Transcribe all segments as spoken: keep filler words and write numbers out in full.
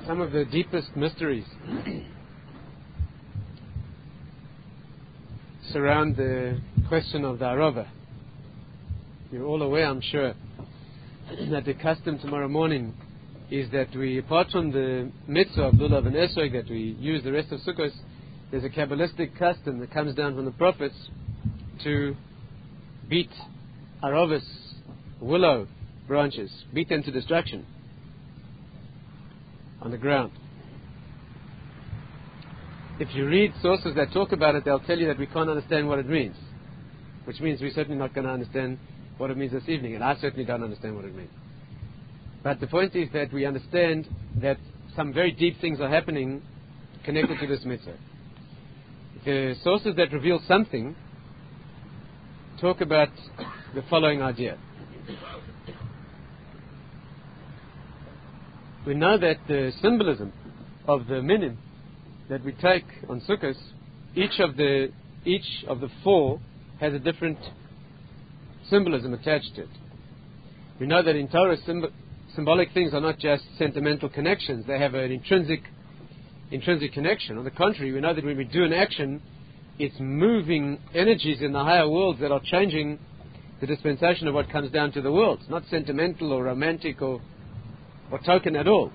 some of the deepest mysteries surround the question of the Arava. You're all aware, I'm sure, that the custom tomorrow morning is that we, apart from the mitzvah of lulav and esrog that we use the rest of Sukkot, there's a Kabbalistic custom that comes down from the prophets to beat Aravas, willow branches, beat them to destruction on the ground. If you read sources that talk about it, they'll tell you that we can't understand what it means, which means we're certainly not going to understand what it means this evening, and I certainly don't understand what it means. But the point is that we understand that some very deep things are happening connected to this mitzvah. The sources that reveal something talk about the following idea. We know that the symbolism of the minim that we take on Sukkot, each of the each of the four has a different symbolism attached to it. We know that in Torah, symb- symbolic things are not just sentimental connections; they have an intrinsic intrinsic connection. On the contrary, we know that when we do an action, it's moving energies in the higher worlds that are changing the dispensation of what comes down to the world. It's not sentimental or romantic or or token at all.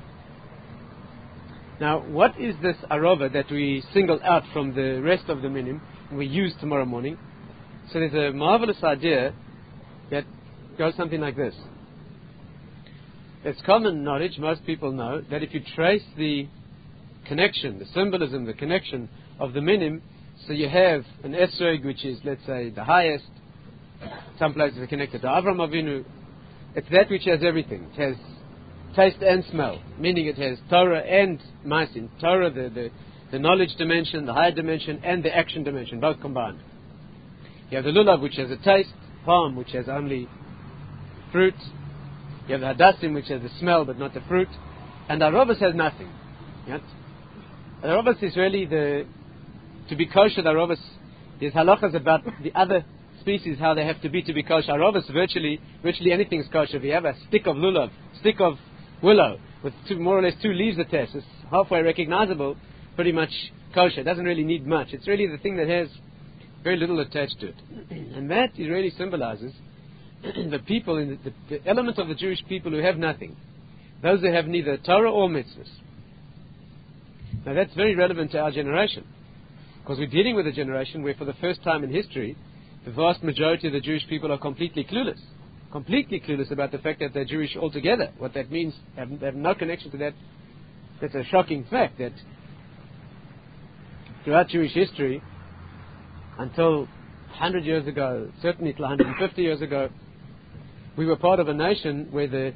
Now, what is this arava that we single out from the rest of the minim and we use tomorrow morning? So there's a marvelous idea that goes something like this. It's common knowledge, most people know, that if you trace the connection, the symbolism, the connection of the minim, so you have an esrog, which is, let's say, the highest. Some places are connected to Avram Avinu. It's that which has everything. It has taste and smell, meaning it has Torah and Ma'asim. Torah, the, the, the knowledge dimension, the higher dimension, and the action dimension, both combined. You have the lulav, which has a taste, palm, which has only fruit. You have the hadassim, which has the smell but not the fruit. And the arobas has nothing. Right? The arobas is really the, to be kosher, the arobas, there's halachas about the other species, how they have to be to be kosher. Arobas, virtually, virtually anything is kosher. If you have a stick of lulav, stick of willow with two, more or less two leaves attached, it's halfway recognizable, pretty much kosher. It doesn't really need much. It's really the thing that has very little attached to it. And that it really symbolizes the people, in the, the, the element of the Jewish people who have nothing, those who have neither Torah or mitzvahs. Now that's very relevant to our generation, because we're dealing with a generation where for the first time in history, the vast majority of the Jewish people are completely clueless. Completely clueless about the fact that they're Jewish altogether. What that means, they have, they have no connection to that. That's a shocking fact that throughout Jewish history, until one hundred years ago, certainly till one hundred fifty years ago, we were part of a nation where the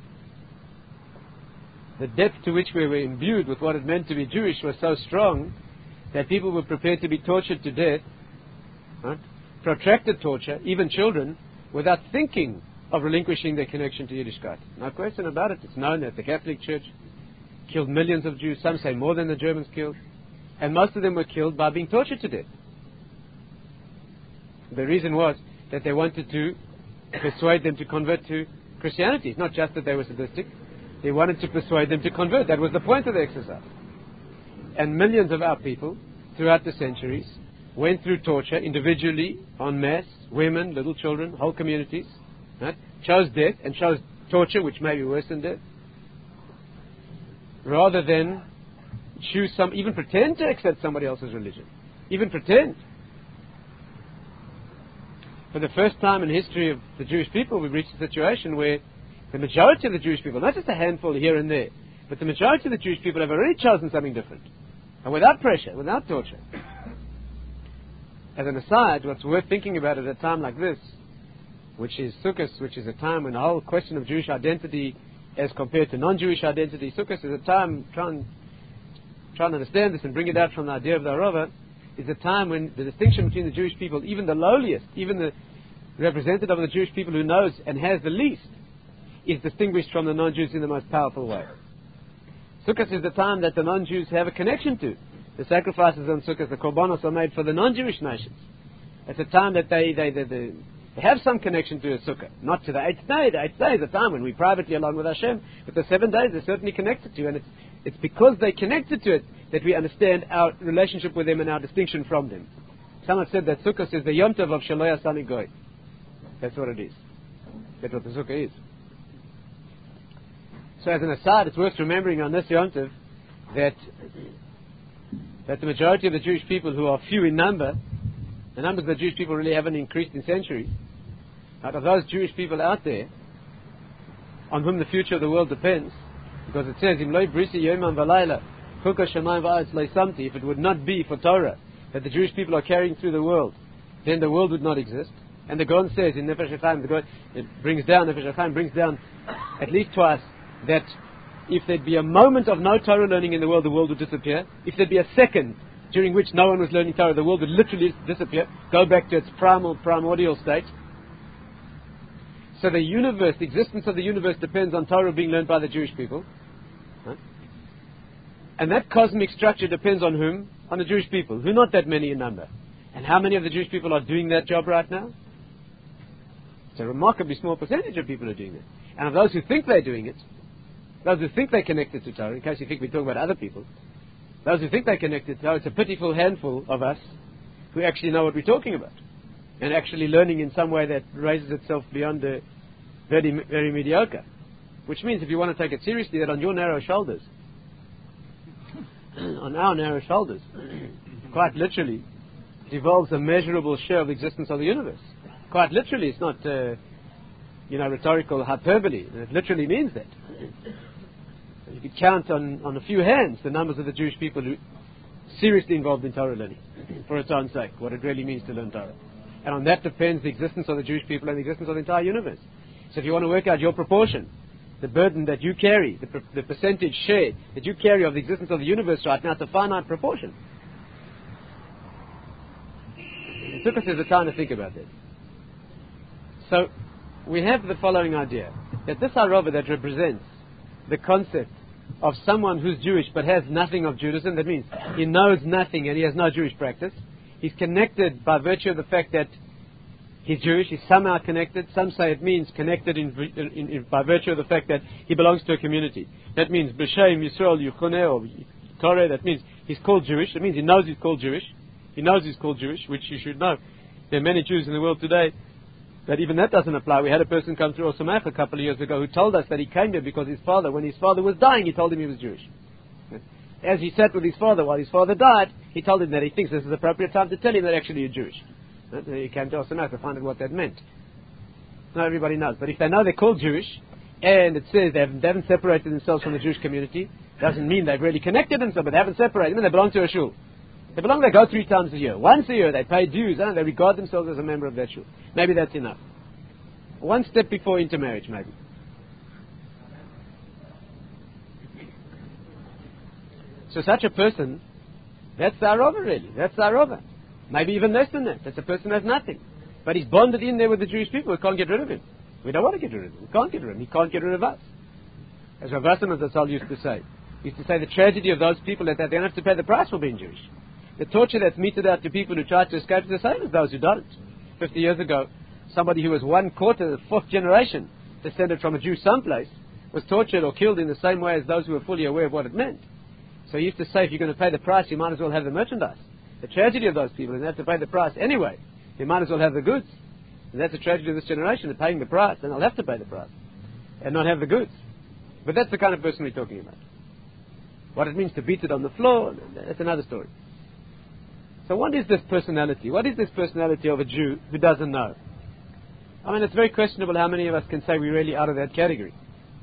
the depth to which we were imbued with what it meant to be Jewish was so strong that people were prepared to be tortured to death, right? Protracted torture, even children, without thinking of relinquishing their connection to Yiddishkeit. No question about it. It's known that the Catholic Church killed millions of Jews, some say more than the Germans killed, and most of them were killed by being tortured to death. The reason was that they wanted to persuade them to convert to Christianity. It's not just that they were sadistic. They wanted to persuade them to convert. That was the point of the exercise. And millions of our people, throughout the centuries, went through torture individually, en masse, women, little children, whole communities, right? Chose death and chose torture, which may be worse than death, rather than choose some, even pretend to accept somebody else's religion. Even pretend. For the first time in the history of the Jewish people, we've reached a situation where the majority of the Jewish people, not just a handful here and there, but the majority of the Jewish people have already chosen something different. And without pressure, without torture. As an aside, what's worth thinking about at a time like this, which is Sukkot, which is a time when the whole question of Jewish identity as compared to non-Jewish identity, Sukkot is a time, try and, try and understand this and bring it out from the idea of the Arava, is a time when the distinction between the Jewish people, even the lowliest, even the representative of the Jewish people who knows and has the least, is distinguished from the non-Jews in the most powerful way. Sukkot is the time that the non-Jews have a connection to. The sacrifices on Sukkot, the korbanos, are made for the non-Jewish nations. It's a time that they, they, they, they, they have some connection to a Sukkah, not to the eighth day. The eighth day is a time when we privately, along with Hashem, but the seven days they're certainly connected to, and it's It's because they're connected to it that we understand our relationship with them and our distinction from them. Someone said that Sukkot is the Yom Tov of Shaloya Sani Goy. That's what it is. That's what the Sukkah is. So as an aside, it's worth remembering on this Yom Tov that, that the majority of the Jewish people, who are few in number, the numbers of the Jewish people really haven't increased in centuries. Out of those Jewish people out there, on whom the future of the world depends, because it says, Im loi brisi yomam v'layla, chuka shamayim v'aretz lo samti, if it would not be for Torah that the Jewish people are carrying through the world, then the world would not exist. And the Gaon says in Nefesh HaChaim, the Gaon, it brings down, Nefesh HaChaim brings down at least twice, that if there'd be a moment of no Torah learning in the world, the world would disappear. If there'd be a second during which no one was learning Torah, the world would literally disappear, go back to its primal, primordial state. So the universe, the existence of the universe depends on Torah being learned by the Jewish people. Huh? And that cosmic structure depends on whom? On the Jewish people, who are not that many in number. And how many of the Jewish people are doing that job right now? It's a remarkably small percentage of people are doing it. And of those who think they're doing it, those who think they're connected to Torah, in case you think we're talking about other people, those who think they're connected to Torah, it's a pitiful handful of us who actually know what we're talking about. And actually learning in some way that raises itself beyond the very, very mediocre. Which means if you want to take it seriously, that on your narrow shoulders, on our narrow shoulders, quite literally, devolves a measurable share of the existence of the universe. Quite literally, it's not, uh, you know, rhetorical hyperbole. It literally means that. You could count on, on a few hands the numbers of the Jewish people who seriously involved in Torah learning, for its own sake, what it really means to learn Torah. And on that depends the existence of the Jewish people and the existence of the entire universe. So if you want to work out your proportion, the burden that you carry, the, per- the percentage share that you carry of the existence of the universe right now, it's a finite proportion. It took us a time to think about this. So we have the following idea, that this Arava that represents the concept of someone who's Jewish but has nothing of Judaism, that means he knows nothing and he has no Jewish practice. He's connected by virtue of the fact that he's Jewish, he's somehow connected. Some say it means connected in, in, in, by virtue of the fact that he belongs to a community. That means B'Shem Yisrael Yuchoneh or Torah, that means he's called Jewish. That means he knows he's called Jewish. He knows he's called Jewish, which you should know. There are many Jews in the world today that even that doesn't apply. We had a person come through Osamach a couple of years ago who told us that he came here because his father, when his father was dying, he told him he was Jewish. As he sat with his father while his father died, he told him that he thinks this is the appropriate time to tell him that actually you're Jewish. He came to Osamach to find out what that meant. Not everybody knows. But if they know they're called Jewish, and it says they haven't, they haven't separated themselves from the Jewish community, doesn't mean they've really connected themselves, but they haven't separated. I mean, they belong to a shul. They belong, they go three times a year. Once a year they pay dues, and they regard themselves as a member of that shul. Maybe that's enough. One step before intermarriage, maybe. So such a person, that's the Arava really. That's the Arava. Maybe even less than that. That's a person who has nothing. But he's bonded in there with the Jewish people. We can't get rid of him. We don't want to get rid of him. We can't get rid of him. He can't get rid of us. As Rav Wasserman Zatzal used to say. He used to say the tragedy of those people is that they don't have to pay the price for being Jewish. The torture that's meted out to people who try to escape is the same as those who don't. Fifty years ago, somebody who was one quarter, fourth generation, descended from a Jew someplace, was tortured or killed in the same way as those who were fully aware of what it meant. So he used to say, if you're going to pay the price, you might as well have the merchandise. The tragedy of those people is they have to pay the price anyway. You might as well have the goods. And that's the tragedy of this generation, they're paying the price, and they'll have to pay the price, and not have the goods. But that's the kind of person we're talking about. What it means to beat it on the floor, that's another story. So what is this personality? What is this personality of a Jew who doesn't know? I mean, it's very questionable how many of us can say we're really out of that category.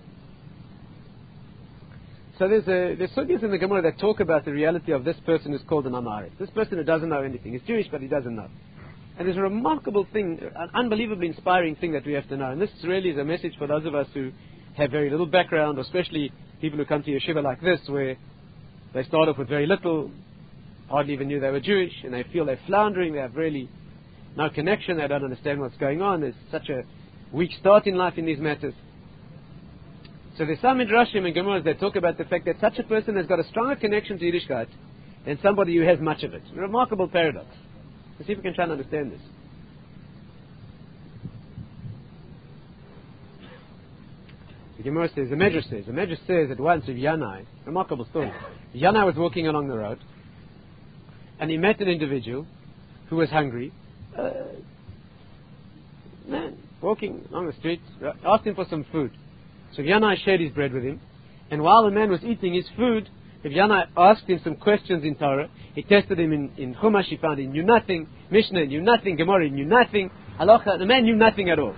So there's a, there's sugyas in the Gemara that talk about the reality of this person who's called an Amaret. This person who doesn't know anything. He's Jewish, but he doesn't know. And there's a remarkable thing, an unbelievably inspiring thing that we have to know. And this really is a message for those of us who have very little background, especially people who come to yeshiva like this, where they start off with very little, hardly even knew they were Jewish, and they feel they're floundering, they have really no connection, they don't understand what's going on. There's such a weak start in life in these matters. So there's some midrashim and gemaras that talk about the fact that such a person has got a stronger connection to Yiddishkeit than somebody who has much of it. A remarkable paradox. Let's see if we can try and understand this. The Gemara says, the Medrash says, the Medrash says that once with Yanai, remarkable story. Yanai was walking along the road, and he met an individual who was hungry. Uh, man, walking along the street, asked him for some food. So Yanai shared his bread with him, and while the man was eating his food, Yanai asked him some questions in Torah. He tested him in, in Chumash. He found he knew nothing. Mishnah knew nothing. Gemara knew nothing. Halacha, the man knew nothing at all.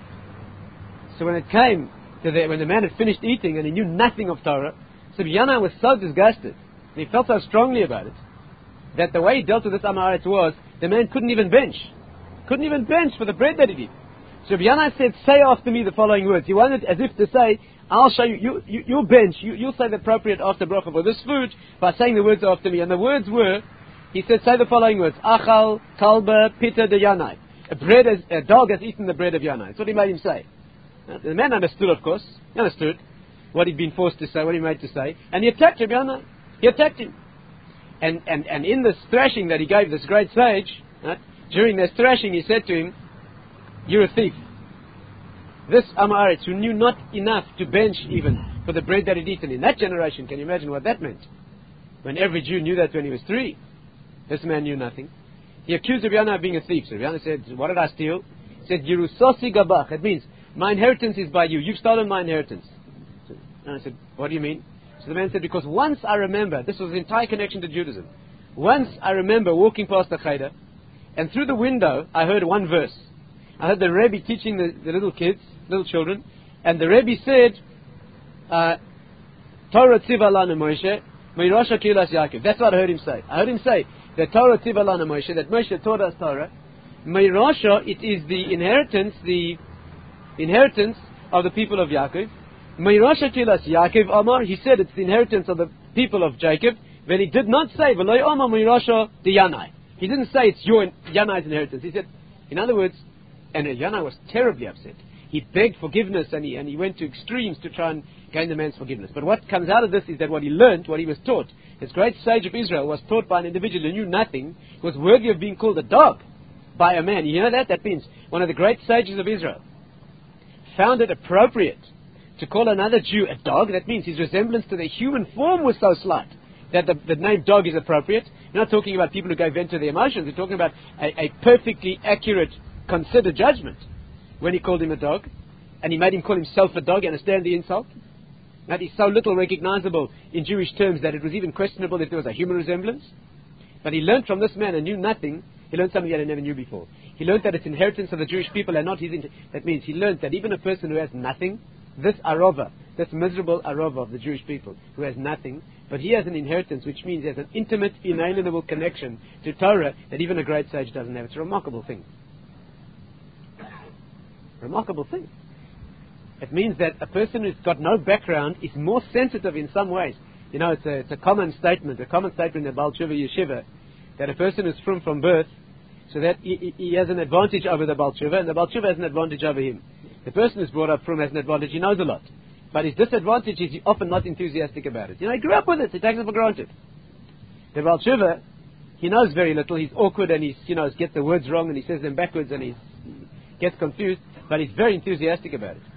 So when it came to the, when the man had finished eating and he knew nothing of Torah, so Yanai was so disgusted, and he felt so strongly about it, that the way he dealt with this Amaretz was, the man couldn't even bench. Couldn't even bench for the bread that he did. So Yanai said, say after me the following words. He wanted as if to say, I'll show you, you, you you'll bench, you, you'll say the appropriate after bracha for this food by saying the words after me. And the words were, he said, say the following words, Achal, Kalba, Pita de Yanai. A, bread has, a dog has eaten the bread of Yanai. That's what he made him say. Uh, the man understood, of course. He understood what he'd been forced to say, what he made to say. And he attacked him, Yanai. He attacked him. And, and, and in this thrashing that he gave this great sage, right, during this thrashing he said to him, you're a thief. This Amaretz, who knew not enough to bench even for the bread that he'd eaten in that generation, can you imagine what that meant? When every Jew knew that when he was three. This man knew nothing. He accused Rabbi Yanai of being a thief. So Rabbi Yanai said, what did I steal? He said, Yerusosi Gabach. It means, my inheritance is by you. You've stolen my inheritance. So, and I said, what do you mean? So the man said, because once I remember, this was the entire connection to Judaism. Once I remember walking past the Cheder, and through the window I heard one verse. I heard the Rebbe teaching the, the little kids, little children, and the Rebbe said, uh, Torah tziva lana Moshe, meirosha kilas Yaakov. That's what I heard him say. I heard him say that Torah tziva lana Moshe, that Moshe taught us Torah. Meirosha, it is the inheritance, the inheritance of the people of Yaakov. Meirosha kilas Yaakov Amar, he said it's the inheritance of the people of Jacob. When he did not say v'loy Amar meirosha de Yanai. He didn't say it's your Yanai's inheritance. He said, in other words, and Yanai was terribly upset. He begged forgiveness and he, and he went to extremes to try and gain the man's forgiveness. But what comes out of this is that what he learned, what he was taught, this great sage of Israel was taught by an individual who knew nothing, was worthy of being called a dog by a man. You know that? That means one of the great sages of Israel found it appropriate to call another Jew a dog. That means his resemblance to the human form was so slight that the, the name dog is appropriate. You're not talking about people who gave vent to their emotions. You're talking about a, a perfectly accurate considered judgment when he called him a dog, and he made him call himself a dog. You understand the insult? That is so little recognizable in Jewish terms that it was even questionable if there was a human resemblance. But he learned from this man and knew nothing. He learned something that he never knew before. He learned that it's inheritance of the Jewish people and not his. In- that means he learned that even a person who has nothing, this arova, this miserable arova of the Jewish people, who has nothing, but he has an inheritance, which means he has an intimate, inalienable connection to Torah that even a great sage doesn't have. It's a remarkable thing. Remarkable thing. It means that a person who's got no background is more sensitive in some ways. You know, it's a, it's a common statement, a common statement in the Baal Tshuva Yeshiva, that a person is from from birth, so that he, he has an advantage over the Baal Tshuva, and the Baal Tshuva has an advantage over him. The person who's brought up from has an advantage, he knows a lot. But his disadvantage is he's often not enthusiastic about it. You know, he grew up with it, he takes it for granted. The Baal Tshuva, he knows very little, he's awkward and he's, you know, gets the words wrong and he says them backwards and he gets confused, but he's very enthusiastic about it.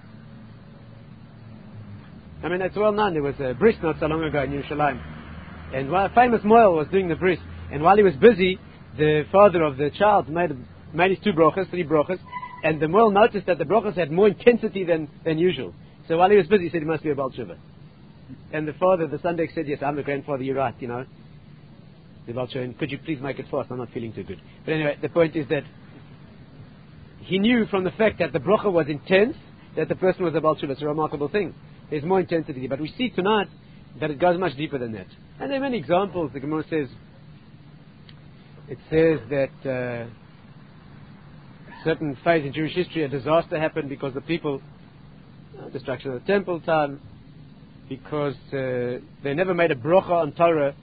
I mean, it's well known. There was a bris not so long ago in Yerushalayim, and while a famous moel was doing the bris, and while he was busy, the father of the child made made his two brochas, three brochas, and the moel noticed that the brochas had more intensity than, than usual. So while he was busy, he said, he must be a Baal Tshuva. And the father, the Sunday, said, yes, I'm the grandfather, you're right, you know. The Baal Tshuva, could you please make it fast? I'm not feeling too good. But anyway, the point is that he knew from the fact that the brocha was intense, that the person was a Baal Tshuva. It's a remarkable thing. There's more intensity. But we see tonight that it goes much deeper than that. And there are many examples. The Gemara says, it says that uh, certain phase in Jewish history, a disaster happened because the people, uh, destruction of the temple time, because uh, they never made a brocha on Torah,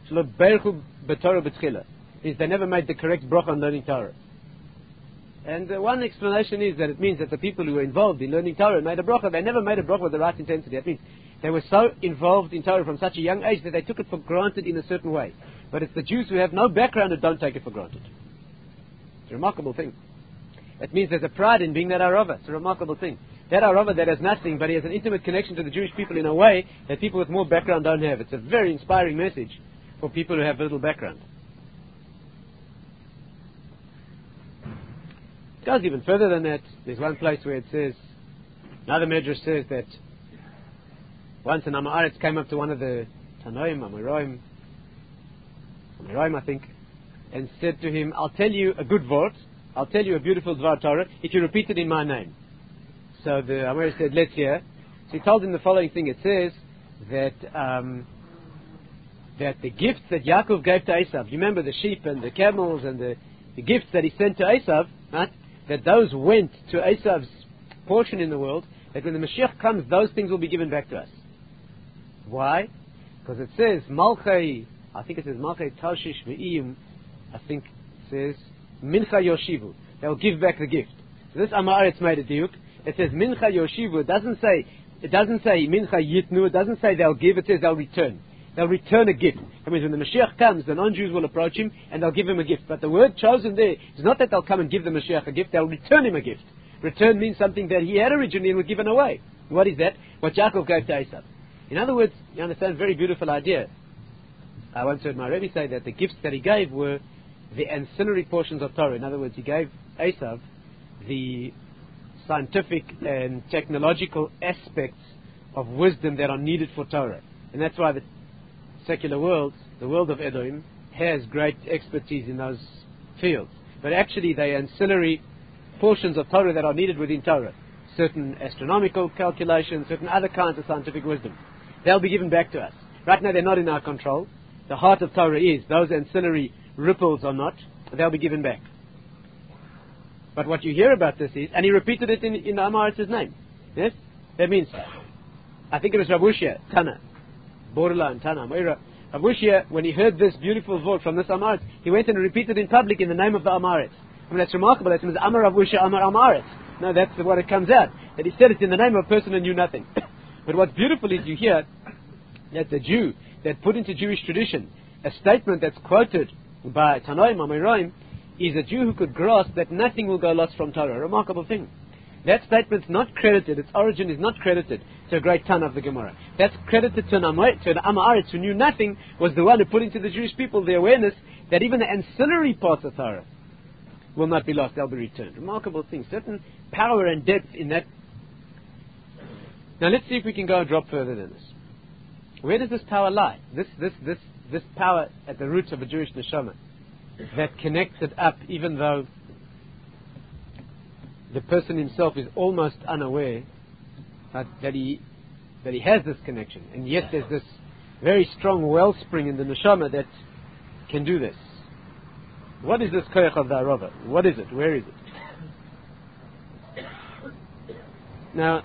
means they never made the correct brocha on learning Torah. And uh, one explanation is that it means that the people who were involved in learning Torah made a bracha. They never made a bracha with the right intensity. That means they were so involved in Torah from such a young age that they took it for granted in a certain way. But it's the Jews who have no background that don't take it for granted. It's a remarkable thing. It means there's a pride in being that Arava. It's a remarkable thing. That Arava that has nothing, but he has an intimate connection to the Jewish people in a way that people with more background don't have. It's a very inspiring message for people who have little background. It goes even further than that. There's one place where it says, another Medrash says that once an Am Haaretz came up to one of the Tanoim, Amoraim, Amoraim I think, and said to him, I'll tell you a good vort, I'll tell you a beautiful Dvar Torah, if you repeat it in my name. So the Amir said, let's hear. So he told him the following thing. It says that um, that the gifts that Yaakov gave to Esav, you remember the sheep and the camels and the, the gifts that he sent to Esav, right? That those went to Esav's portion in the world, that when the Mashiach comes, those things will be given back to us. Why? Because it says, Malchai, I think it says, Malchai Tarshish Ve'iyim, I think it says, Mincha Yoshivu. They will give back the gift. So this Am Haaretz made a diuk. It says Mincha Yoshivu. It doesn't say it doesn't say Mincha Yitnu. It doesn't say they'll give. It says they'll return. They'll return a gift. That means when the Mashiach comes, the non-Jews will approach him and they'll give him a gift. But the word chosen there is not that they'll come and give the Mashiach a gift. They'll return him a gift. Return means something that he had originally and was given away. What is that? What Yaakov gave to Esav. In other words, you understand a very beautiful idea. I once heard my Rebbe say that the gifts that he gave were the ancillary portions of Torah. In other words, he gave Esav the scientific and technological aspects of wisdom that are needed for Torah. And that's why the secular world, the world of Edom, has great expertise in those fields. But actually they are ancillary portions of Torah that are needed within Torah. Certain astronomical calculations, certain other kinds of scientific wisdom. They'll be given back to us. Right now they're not in our control. The heart of Torah is. Those ancillary ripples are not. They'll be given back. But what you hear about this is, and he repeated it in, in Am Haaretz's name. Yes? That means, I think it was Rav Ushia, Tana, borderline Tana, Moira. Rav Ushia, when he heard this beautiful word from this Am Haaretz, he went and repeated in public in the name of the Am Haaretz. I mean, that's remarkable. That means Amar Rav Ushia, Amar Am Haaretz. No, that's what it comes out. That he said it in the name of a person who knew nothing. But what's beautiful is you hear that the Jew that put into Jewish tradition a statement that's quoted by Tanoim, Amoraim, is a Jew who could grasp that nothing will go lost from Torah. A remarkable thing. That statement's not credited, its origin is not credited to a great Tana of the Gemara. That's credited to an Am Haaretz who knew nothing, was the one who put into the Jewish people the awareness that even the ancillary parts of Torah will not be lost, they'll be returned. Remarkable thing. Certain power and depth in that. Now let's see if we can go a drop further than this. Where does this power lie? This, this, this, this power at the roots of a Jewish neshama that connects it up, even though the person himself is almost unaware that, that he that he has this connection, and yet there's this very strong wellspring in the neshama that can do this. What is this koyach of the Arava? What is it? Where is it? Now,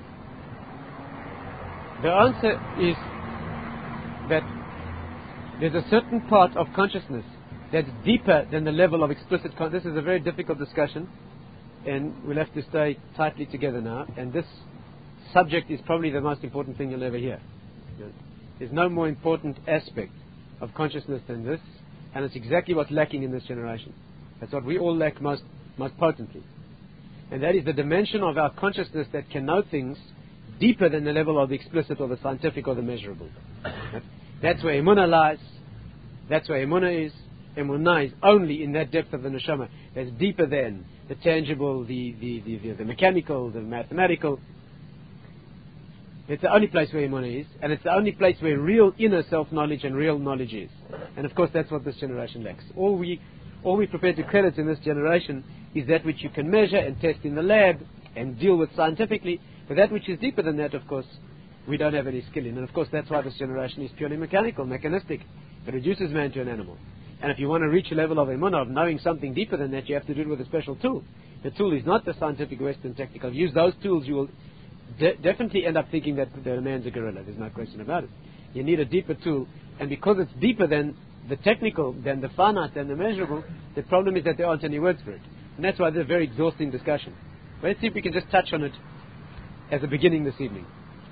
the answer is that there's a certain part of consciousness that's deeper than the level of explicit consciousness. This is a very difficult discussion, and we'll have to stay tightly together now. And this subject is probably the most important thing you'll ever hear. There's no more important aspect of consciousness than this, and it's exactly what's lacking in this generation. That's what we all lack most, most potently. And that is the dimension of our consciousness that can know things deeper than the level of the explicit or the scientific or the measurable. That's where Emunah lies. That's where Emunah is. Emunah is only in that depth of the neshama that's deeper than the tangible, the, the, the, the, the mechanical, the mathematical. It's the only place where Emunah is, and it's the only place where real inner self-knowledge and real knowledge is. And of course that's what this generation lacks. All we all we prepared to credit in this generation is that which you can measure and test in the lab and deal with scientifically, but that which is deeper than that, of course, we don't have any skill in. And of course that's why this generation is purely mechanical, mechanistic. It reduces man to an animal. And if you want to reach a level of emunah, of knowing something deeper than that, you have to do it with a special tool. The tool is not the scientific Western technical. Use those tools, you will de- definitely end up thinking that the man's a gorilla. There's no question about it. You need a deeper tool. And because it's deeper than the technical, than the finite, than the measurable, the problem is that there aren't any words for it. And that's why this is a very exhausting discussion. But let's see if we can just touch on it as a beginning this evening.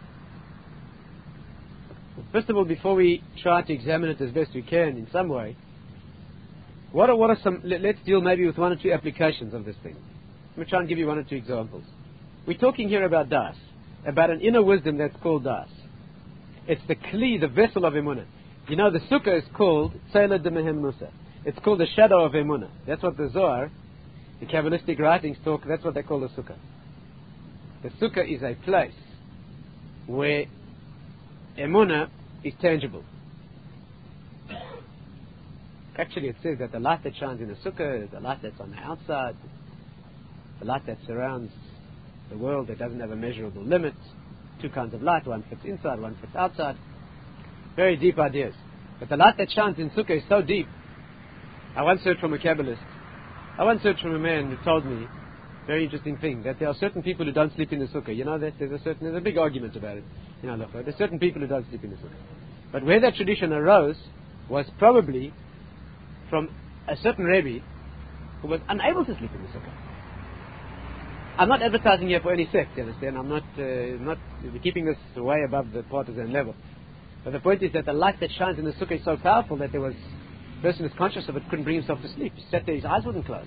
First of all, before we try to examine it as best we can in some way, what are, what are some, let, let's deal maybe with one or two applications of this thing. Let me try and give you one or two examples. we're talking here about das, about an inner wisdom that's called das. It's the kli, the vessel of emunah. You know, the sukkah is called Tzela de Mehen Musa. It's called the shadow of emunah. That's what the Zohar, the Kabbalistic writings talk, that's what they call the sukkah. The sukkah is a place where emunah is tangible. Actually, it says that the light that shines in the sukkah is the light that's on the outside, the light that surrounds the world that doesn't have a measurable limit. Two kinds of light, one fits inside, one fits outside. Very deep ideas. But the light that shines in sukkah is so deep. I once heard from a Kabbalist, I once heard from a man who told me, very interesting thing, that there are certain people who don't sleep in the sukkah. You know that there's a certain, there's a big argument about it in Halacha. There's certain people who don't sleep in the sukkah. But where that tradition arose was probably from a certain Rebbe who was unable to sleep in the sukkah. I'm not advertising here for any sect, you understand? I'm not, uh, not keeping this way above the partisan level. But the point is that the light that shines in the sukkah is so powerful that there was a person who's conscious of it couldn't bring himself to sleep. He sat there, his eyes wouldn't close.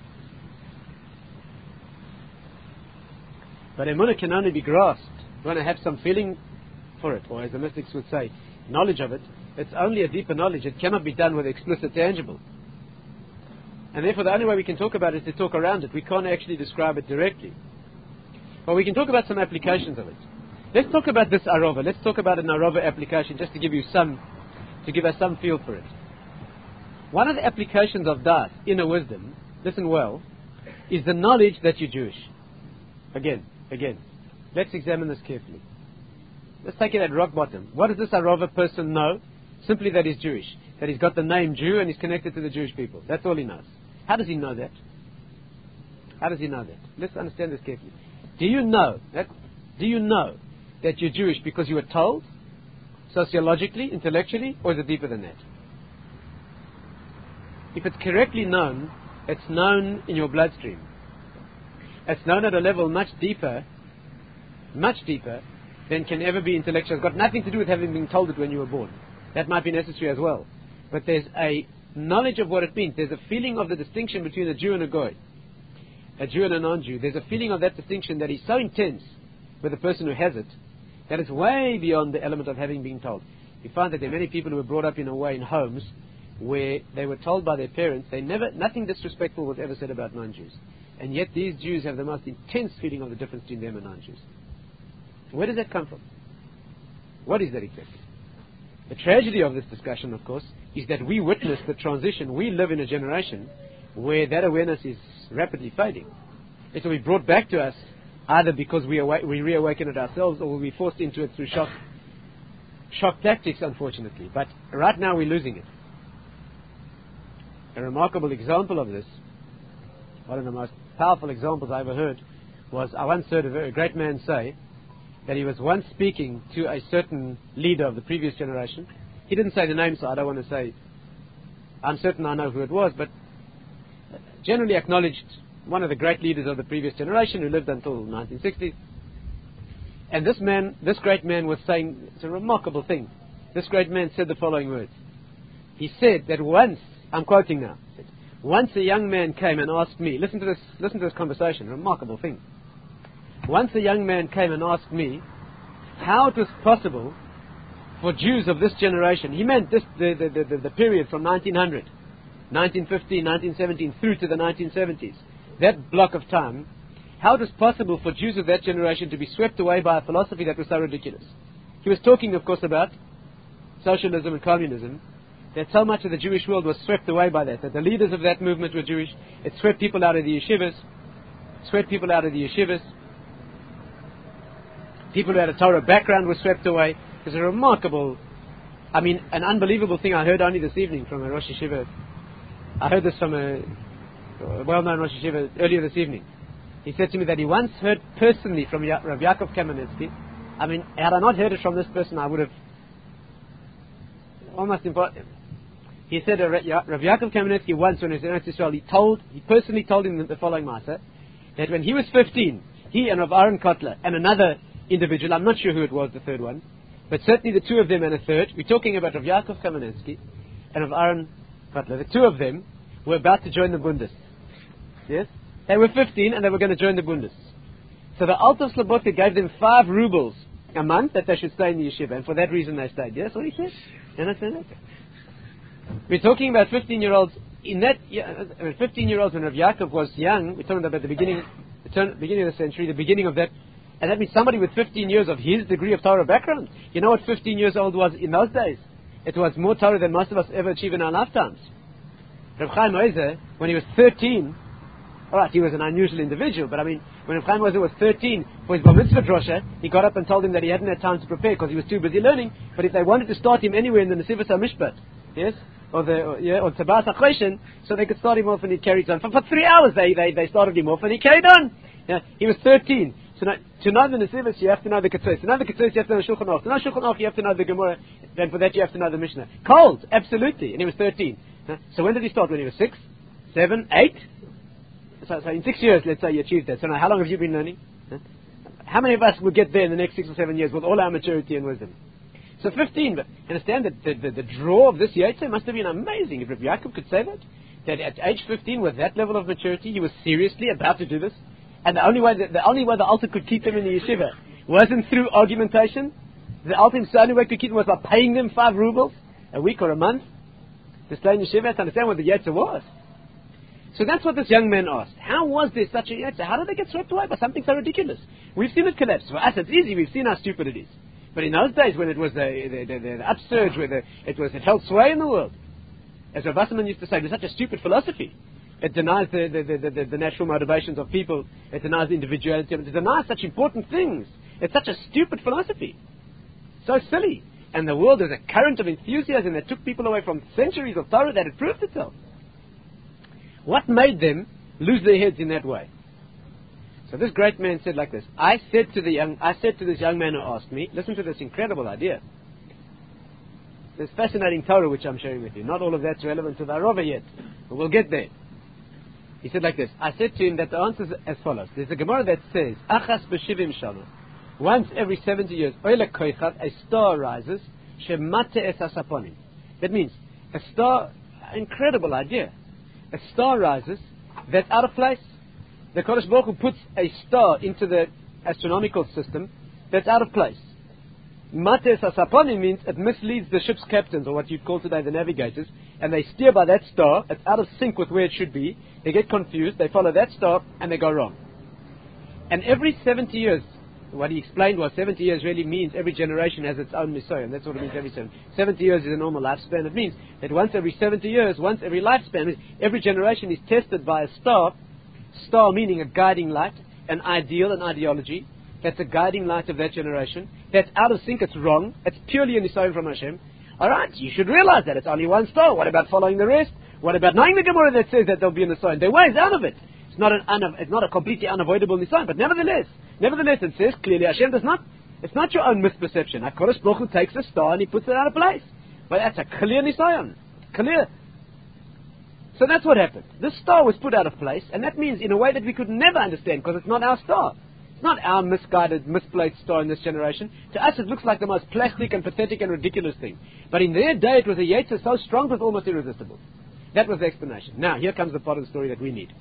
But emunah can only be grasped. You want to have some feeling for it, or as the mystics would say, knowledge of it. It's only a deeper knowledge. It cannot be done with explicit tangible. And therefore the only way we can talk about it is to talk around it. We can't actually describe it directly. But we can talk about some applications of it. Let's talk about this arova. Let's talk about an arova application just to give you some, to give us some feel for it. One of the applications of das, inner wisdom, listen well, is the knowledge that you're Jewish. Again, again. Let's examine this carefully. Let's take it at rock bottom. What does this arova person know? Simply that he's Jewish. That he's got the name Jew and he's connected to the Jewish people. That's all he knows. How does he know that? How does he know that? Let's understand this carefully. Do you know that? Do you know that you're Jewish because you were told, sociologically, intellectually, or is it deeper than that? If it's correctly known, it's known in your bloodstream. It's known at a level much deeper, much deeper than can ever be intellectual. It's got nothing to do with having been told it when you were born. That might be necessary as well. But there's a knowledge of what it means. There's a feeling of the distinction between a Jew and a Goy, a Jew and a non-Jew. There's a feeling of that distinction that is so intense with the person who has it, that it's way beyond the element of having been told. You find that there are many people who were brought up in a way in homes where they were told by their parents, they never, nothing disrespectful was ever said about non-Jews. And yet these Jews have the most intense feeling of the difference between them and non-Jews. Where does that come from? What is that exactly? The tragedy of this discussion, of course, is that we witness the transition. We live in a generation where that awareness is rapidly fading. It will be brought back to us either because we, awa- we reawaken it ourselves, or we'll be forced into it through shock, shock tactics, unfortunately. But right now we're losing it. A remarkable example of this, one of the most powerful examples I ever heard, was I once heard a very great man say that he was once speaking to a certain leader of the previous generation. He didn't say the name, so I don't want to say, I'm certain I know who it was, but generally acknowledged one of the great leaders of the previous generation who lived until nineteen sixty. And this man, this great man was saying, it's a remarkable thing. This great man said the following words. He said that once, I'm quoting now, once a young man came and asked me, listen to this, listen to this conversation, remarkable thing. Once a young man came and asked me how it was possible for Jews of this generation, he meant this, the, the, the, the period from nineteen hundred, nineteen fifteen, nineteen seventeen through to the nineteen seventies, that block of time, how it was possible for Jews of that generation to be swept away by a philosophy that was so ridiculous. He was talking, of course, about socialism and communism, that so much of the Jewish world was swept away by that, that the leaders of that movement were Jewish. It swept people out of the yeshivas, swept people out of the yeshivas. People who had a Torah background were swept away. It was a remarkable, I mean, an unbelievable thing I heard only this evening from a Rosh Yeshiva. I heard this from a, a well-known Rosh Yeshiva earlier this evening. He said to me that he once heard personally from ya- Rav Yaakov Kamenetsky. I mean, had I not heard it from this person, I would have almost impossible. He said uh, Rav Yaakov Kamenetsky once, when he was in Eretz Yisrael, he told, he personally told him the following matter, that when he was fifteen, he and Rav Aaron Kotler and another individual, I'm not sure who it was, the third one, but certainly the two of them and a third, we're talking about Rav Yaakov Kamenetsky and Rav Aaron Kotler, the two of them were about to join the Bundes. Yes? They were fifteen and they were going to join the Bundes. So the Alter Slobodka gave them five rubles a month that they should stay in the yeshiva, and for that reason they stayed. Yes, what he said? You understand that? We're talking about fifteen-year-olds. In that, fifteen-year-olds when Rav Yaakov was young, we're talking about the beginning, the turn, beginning of the century, the beginning of that, and that means somebody with fifteen years of his degree of Torah background. You know what fifteen years old was in those days? It was more Torah than most of us ever achieve in our lifetimes. Rav Chaim Ozer, when he was thirteen, alright, he was an unusual individual, but I mean, when Rav Chaim Ozer was thirteen, for his Bar Mitzvah drosha, he got up and told him that he hadn't had time to prepare because he was too busy learning, but if they wanted to start him anywhere in the Nesivos HaMishpat, yes, or the, or, yeah, or Tabas HaChoshen, so they could start him off and he carried on. For, for three hours they, they, they started him off and he carried on. Yeah, he was thirteen. So now, to know the Nesivos, you have to know the Ketzos. To know the Ketzos, you have to know the Shulchan Aruch. To know Shulchan Aruch, you have to know the Gemara. Then for that, you have to know the Mishnah. Cold, absolutely. And he was thirteen. Huh? So when did he start? When he was six, seven, eight? So, so in six years, let's say you achieved that. So now, how long have you been learning? Huh? How many of us will get there in the next six or seven years with all our maturity and wisdom? So fifteen, but understand that the, the, the draw of this Yetzer must have been amazing. If Rav Yaakov could say that, that at age fifteen, with that level of maturity, he was seriously about to do this. And the only way that, the only way the Alter could keep them in the yeshiva wasn't through argumentation. The Alter, the only way to keep them was by paying them five rubles a week or a month to stay in yeshiva, to understand what the Yetzer was. So that's what this young man asked. How was there such a Yetzer? How did they get swept away by something so ridiculous? We've seen it collapse. For us, it's easy. We've seen how stupid it is. But in those days, when it was the, the, the, the upsurge, where the, it was it held sway in the world, as Rav Wasserman used to say, it was such a stupid philosophy. It denies the, the, the, the, the natural motivations of people. It denies individuality. It denies such important things. It's such a stupid philosophy. So silly. And the world is a current of enthusiasm that took people away from centuries of Torah that had proved itself. What made them lose their heads in that way? So this great man said like this. I said to the young, I said to this young man who asked me, listen to this incredible idea. This fascinating Torah which I'm sharing with you. Not all of that's relevant to the Arava yet, but we'll get there. He said like this. I said to him that the answer is as follows. There's a Gemara that says, Achas b'shivim shana. Once every seventy years, Oile koichav, a star rises, shemate es asaponim. That means, a star, incredible idea. A star rises that's out of place. The Kodesh Baruch Hu puts a star into the astronomical system that's out of place. Mates Asaponi means it misleads the ship's captains, or what you'd call today the navigators, and they steer by that star. It's out of sync with where it should be. They get confused, they follow that star, and they go wrong. And every seventy years, what he explained was seventy years really means every generation has its own Messiah, and that's what it means every seventy. seventy years is a normal lifespan. It means that once every seventy years, once every lifespan, every generation is tested by a star, star meaning a guiding light, an ideal, an ideology. That's a guiding light of that generation. That's out of sync, it's wrong. It's purely a Nisayon from Hashem. Alright, you should realize that. It's only one star. What about following the rest? What about knowing the Gemara that says that there'll be a Nisayon? There are ways out of it. It's not, an unav- it's not a completely unavoidable Nisayon, but nevertheless, nevertheless it says clearly Hashem does not, it's not your own misperception. HaKadosh Baruch Hu takes a star and he puts it out of place. But that's a clear Nisayon. Clear. So that's what happened. This star was put out of place, and that means in a way that we could never understand, because it's not our star. Not our misguided, misplaced star in this generation. To us it looks like the most plastic and pathetic and ridiculous thing. But in their day it was a Yetzer so strong it was almost irresistible. That was the explanation. Now, here comes the part of the story that we need.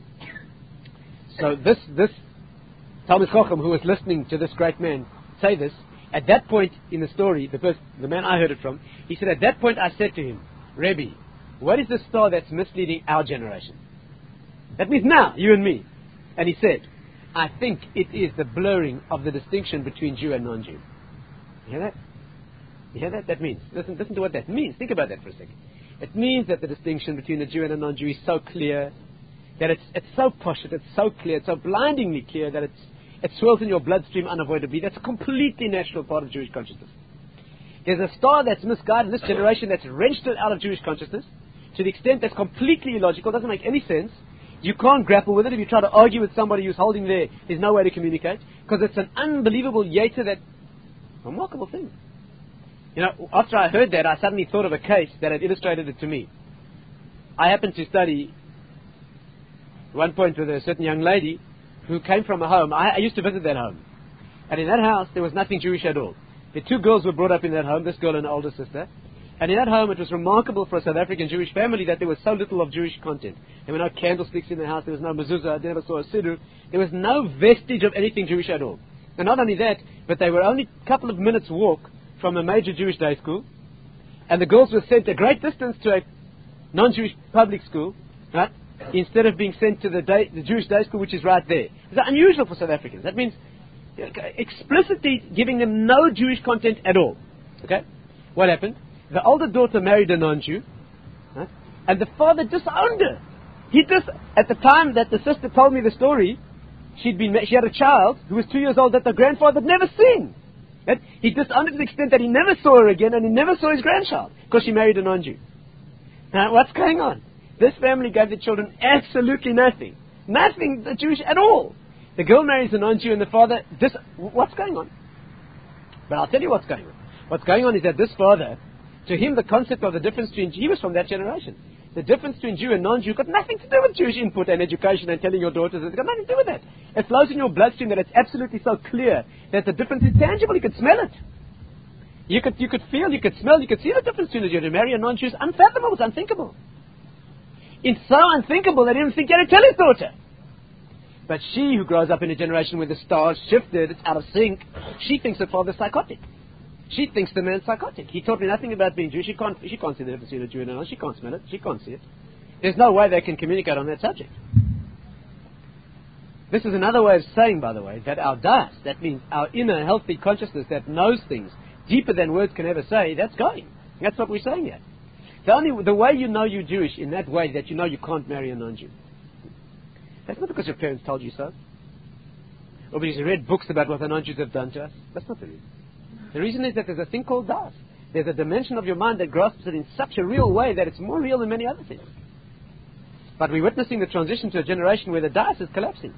So this, this Talmid Chacham who was listening to this great man say this, at that point in the story, the, person, the man I heard it from, he said, at that point I said to him, Rebbe, what is the star that's misleading our generation? That means now, you and me. And he said, I think it is the blurring of the distinction between Jew and non-Jew. You hear that? You hear that? That means, listen, listen to what that means. Think about that for a second. It means that the distinction between a Jew and a non-Jew is so clear, that it's, it's so posh, it's so clear, it's so blindingly clear that it's, it swirls in your bloodstream unavoidably. That's a completely natural part of Jewish consciousness. There's a star that's misguided in this generation that's wrenched it out of Jewish consciousness to the extent that's completely illogical, doesn't make any sense. You can't grapple with it. If you try to argue with somebody who's holding there, there's no way to communicate. Because it's an unbelievable Yetzer, that remarkable thing. You know, after I heard that, I suddenly thought of a case that had illustrated it to me. I happened to study at one point with a certain young lady who came from a home. I, I used to visit that home. And in that house, there was nothing Jewish at all. The two girls were brought up in that home, this girl and an older sister. And in that home, it was remarkable for a South African Jewish family that there was so little of Jewish content. There were no candlesticks in the house, there was no mezuzah, I never saw a siddur. There was no vestige of anything Jewish at all. And not only that, but they were only a couple of minutes walk from a major Jewish day school, and the girls were sent a great distance to a non-Jewish public school, right, instead of being sent to the, day, the Jewish day school, which is right there. It's unusual for South Africans. That means explicitly giving them no Jewish content at all. Okay? What happened? The older daughter married a non-Jew, right? And the father disowned her. He dis- at the time that the sister told me the story, she'd been she had a child who was two years old that the grandfather had never seen. Right? He disowned her to the extent that he never saw her again, and he never saw his grandchild because she married a non-Jew. Now, what's going on? This family gave the children absolutely nothing, nothing Jewish at all. The girl marries a non-Jew, and the father. Dis- what's going on? But I'll tell you what's going on. What's going on is that this father, to him, the concept of the difference between, he was from that generation. The difference between Jew and non-Jew got nothing to do with Jewish input and education and telling your daughters. It's got nothing to do with that. It flows in your bloodstream that it's absolutely so clear that the difference is tangible. You could smell it. You could, you could feel, you could smell, you could see the difference between the Jew. To marry a non-Jew is unfathomable. It's unthinkable. It's so unthinkable that he didn't think he had to tell his daughter. But she, who grows up in a generation where the stars shifted, it's out of sync, she thinks her father's psychotic. She thinks the man's psychotic. He taught me nothing about being Jewish. She can't, she can't see the difference between a Jew and a non. She can't smell it. She can't see it. There's no way they can communicate on that subject. This is another way of saying, by the way, that our das, that means our inner healthy consciousness that knows things deeper than words can ever say, that's going. That's what we're saying here. The only the way you know you're Jewish in that way that you know you can't marry a non-Jew. That's not because your parents told you so, or because you read books about what the non-Jews have done to us. That's not the reason. The reason is that there's a thing called das. There's a dimension of your mind that grasps it in such a real way that it's more real than many other things. But we're witnessing the transition to a generation where the das is collapsing.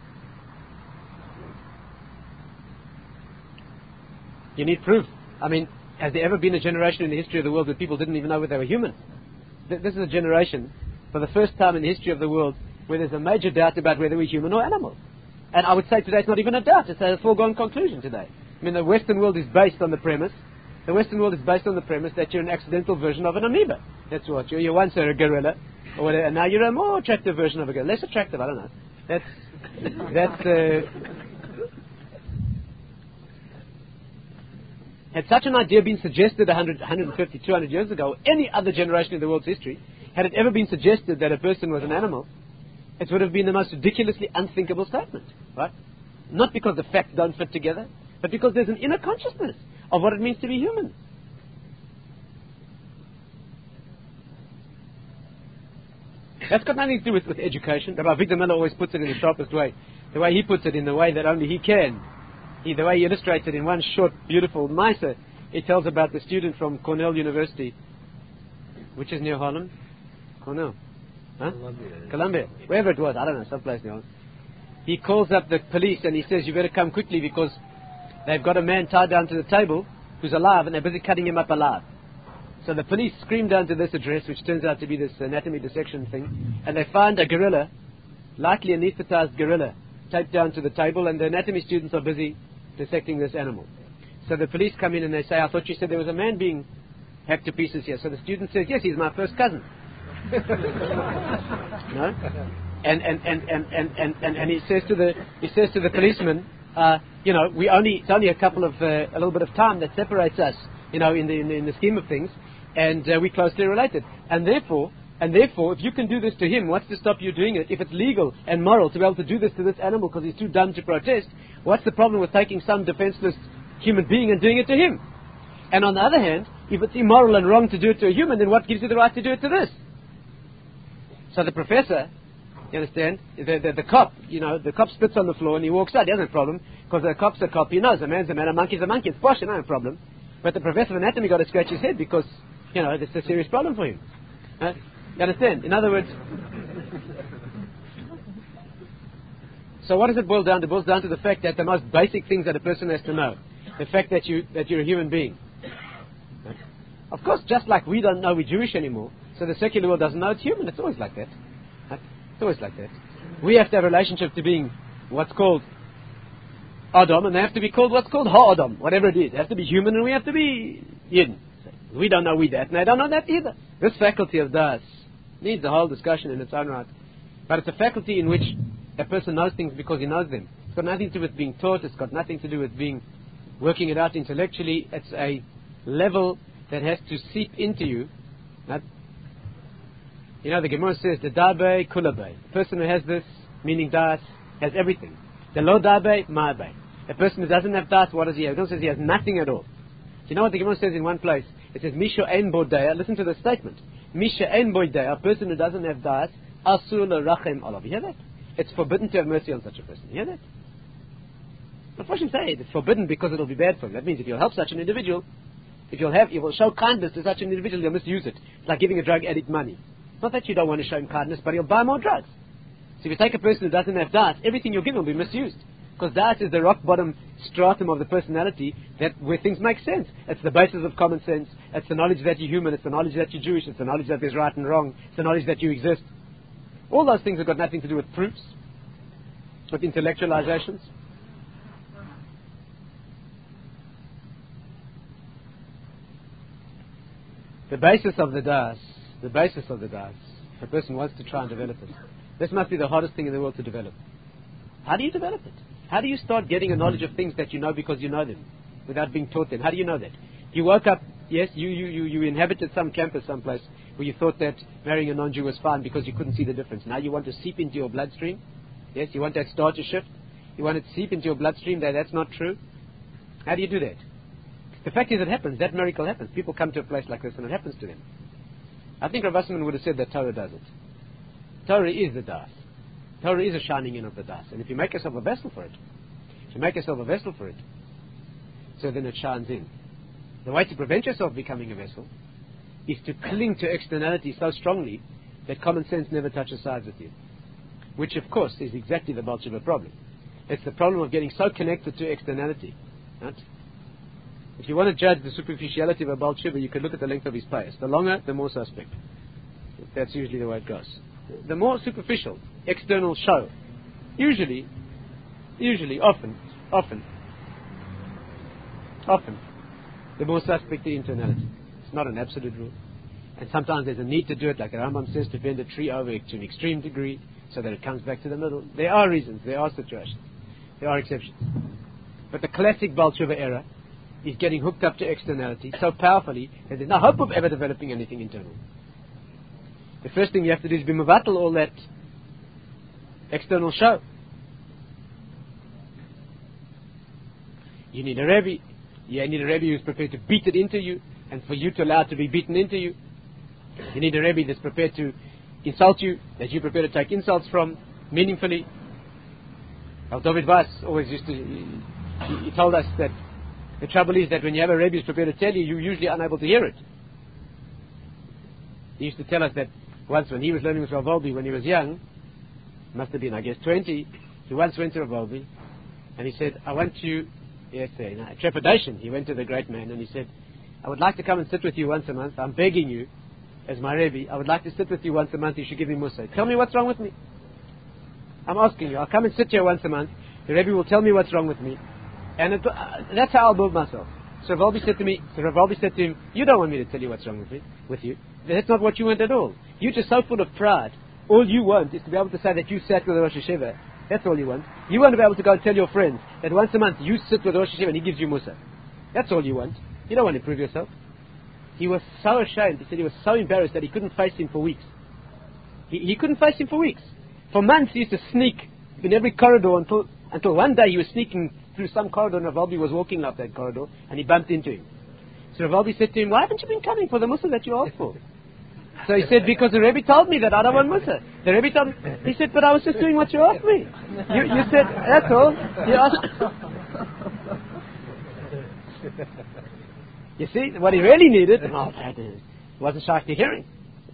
You need proof. I mean, has there ever been a generation in the history of the world where people didn't even know whether they were human? Th- this is a generation, for the first time in the history of the world, where there's a major doubt about whether we're human or animal. And I would say today it's not even a doubt, it's a foregone conclusion today. I mean, the Western world is based on the premise, the Western world is based on the premise that you're an accidental version of an amoeba. That's what you're. You once were a gorilla, or whatever, and now you're a more attractive version of a gorilla. Less attractive, I don't know. That's, that's, uh... Had such an idea been suggested one hundred, one hundred fifty, two hundred years ago, or any other generation in the world's history, had it ever been suggested that a person was an animal, it would have been the most ridiculously unthinkable statement, right? Not because the facts don't fit together, but because there's an inner consciousness of what it means to be human. That's got nothing to do with, with education. Rabbi Victor Miller always puts it in the sharpest way. The way he puts it, in the way that only he can. He, the way he illustrates it in one short, beautiful Maisa, he tells about the student from Cornell University, which is near Harlem. Cornell. Huh? Columbia. Columbia. Wherever it was, I don't know, someplace near Harlem. He calls up the police and he says, you better come quickly because they've got a man tied down to the table who's alive and they're busy cutting him up alive. So the police scream down to this address, which turns out to be this anatomy dissection thing, and they find a gorilla, likely anesthetized gorilla, taped down to the table, and the anatomy students are busy dissecting this animal. So the police come in and they say, I thought you said there was a man being hacked to pieces here. So the student says, yes, he's my first cousin. No? And and, and, and, and, and, and and he says to the he says to the policeman, uh, you know, we only it's only a couple of uh, a little bit of time that separates us, you know, in the in the, in the scheme of things, and uh, we're closely related. And therefore, and therefore, if you can do this to him, what's to stop you doing it? If it's legal and moral to be able to do this to this animal because he's too dumb to protest, what's the problem with taking some defenseless human being and doing it to him? And on the other hand, if it's immoral and wrong to do it to a human, then what gives you the right to do it to this? So the professor, you understand, the, the, the cop, you know, the cop spits on the floor and he walks out. He has no problem because the cop's a cop. He knows a man's a man, a monkey's a monkey. It's posh, no problem. But the professor of anatomy got to scratch his head because, you know, it's a serious problem for him. Right? You understand? In other words, so what does it boil down to? It boils down to the fact that the most basic things that a person has to know, the fact that you that you're a human being. Right? Of course, just like we don't know we're Jewish anymore, so the secular world doesn't know it's human. It's always like that. Right? It's always like that. We have to have a relationship to being what's called Adam, and they have to be called what's called Ha-Adam, whatever it is. They have to be human, and we have to be Yidden. We don't know we that, and they don't know that either. This faculty of das needs a whole discussion in its own right. But it's a faculty in which a person knows things because he knows them. It's got nothing to do with being taught. It's got nothing to do with being working it out intellectually. It's a level that has to seep into you. Not, you know, the Gemara says, the dabe kulabe. A person who has this, meaning das, has everything. The lo dabe, ma'abe. A person who doesn't have das, what does he have? It says he has nothing at all. Do you know what the Gemara says in one place? It says, Misha ein bodea. Listen to the statement. Misha ein bodea, a person who doesn't have das, asur l'rachem olav. You hear that? It's forbidden to have mercy on such a person. You hear that? But what should say it? It's forbidden because it'll be bad for him. That means if you'll help such an individual, if you'll have, you will show kindness to such an individual, you'll misuse it. It's like giving a drug addict money. It's not that you don't want to show him kindness, but he'll buy more drugs. So if you take a person who doesn't have das, everything you give him will be misused. Because das is the rock bottom stratum of the personality that where things make sense. It's the basis of common sense. It's the knowledge that you're human. It's the knowledge that you're Jewish. It's the knowledge that there's right and wrong. It's the knowledge that you exist. All those things have got nothing to do with proofs, with intellectualizations. The basis of the das, the basis of the das, if a person wants to try and develop it, this must be the hardest thing in the world to develop. How do you develop it? How do you start getting a knowledge of things that you know because you know them, without being taught them? How do you know that? You woke up, yes, you, you, you, you inhabited some campus someplace where you thought that marrying a non-Jew was fine because you couldn't see the difference. Now you want to seep into your bloodstream. Yes, you want that star to shift. You want it to seep into your bloodstream that that's not true. How do you do that? The fact is it happens. That miracle happens. People come to a place like this and it happens to them. I think Rav Wasserman would have said that Torah does it. Torah is the das. Torah is a shining in of the das. And if you make yourself a vessel for it, if you make yourself a vessel for it, so then it shines in. The way to prevent yourself becoming a vessel is to cling to externality so strongly that common sense never touches sides with you. Which, of course, is exactly the Baal Tshuva problem. It's the problem of getting so connected to externality. Right? If you want to judge the superficiality of a Baal Tshuva, you could look at the length of his payas. The longer, the more suspect. That's usually the way it goes. The more superficial, external show, usually, usually, often, often, often, the more suspect the internality. It's not an absolute rule. And sometimes there's a need to do it, like the Rambam says, to bend a tree over to an extreme degree, so that it comes back to the middle. There are reasons, there are situations, there are exceptions. But the classic Baal Tshuva era is getting hooked up to externality so powerfully that there's no hope of ever developing anything internal. The first thing you have to do is be mevatel all that external show. You need a Rebbe. You need a Rebbe who's prepared to beat it into you, and for you to allow it to be beaten into you. You need a Rebbe that's prepared to insult you, that you're prepared to take insults from, meaningfully. Well, David Weiss always used to, he, he told us that the trouble is that when you have a Rebbe who's prepared to tell you, you're usually unable to hear it. He used to tell us that once when he was learning with Rav Wolbe when he was young, must have been, I guess, twenty, he once went to Rav Wolbe, and he said, I want you, yes, in a trepidation, he went to the great man, and he said, I would like to come and sit with you once a month. I'm begging you, as my Rebbe, I would like to sit with you once a month. You should give me Musa. Tell me what's wrong with me. I'm asking you. I'll come and sit here once a month. The Rebbe will tell me what's wrong with me. And it, uh, that's how I'll build myself. So Rav Wolbe said to me, so Rav Wolbe said to him, you don't want me to tell you what's wrong with me, with you. That's not what you want at all. You're just so full of pride. All you want is to be able to say that you sat with the Rosh Hashiva. That's all you want. You want to be able to go and tell your friends that once a month you sit with the Rosh Hashiva and he gives you Musa. That's all you want. You don't want to prove yourself. He was so ashamed. He said he was so embarrassed that he couldn't face him for weeks. He, he couldn't face him for weeks. For months he used to sneak in every corridor until until one day he was sneaking through some corridor and Rav Wolbe was walking up that corridor and he bumped into him. So Rav Wolbe said to him, why haven't you been coming for the Musa that you asked for? So he said, because the Rebbe told me that I don't want Musa. The Rebbe told me. He said, but I was just doing what you asked me. You, you said, that's all. You asked. You see, what he really needed, oh, that is, wasn't shy to hearing.